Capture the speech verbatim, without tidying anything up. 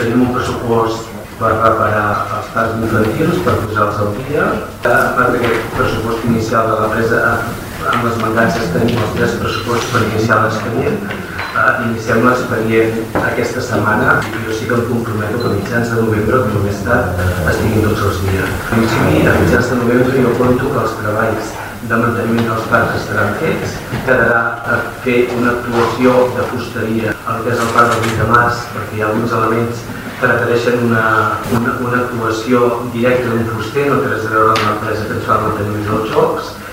Tenim un pressupost per reparar els parcs infantils, per posar-los al dia. A part d'aquest pressupost inicial de la presa, amb les mancances tenim els tres pressupostos per iniciar l'expedient. Iniciem l'expedient aquesta setmana i jo sí que em comprometo que a mitjans de novembre, com més tard, estiguin tots els dies. A mitjans de novembre jo compto que els treballs de manteniment dels parcs estaran fets. Quedarà a fer una actuació de fusteria al que és el parc del vuit de març, perquè hi ha alguns elements que requereixen una, una, una actuació directa d'un fuster, no té res a veure amb l'empresa que ens fa el manteniment dels jocs.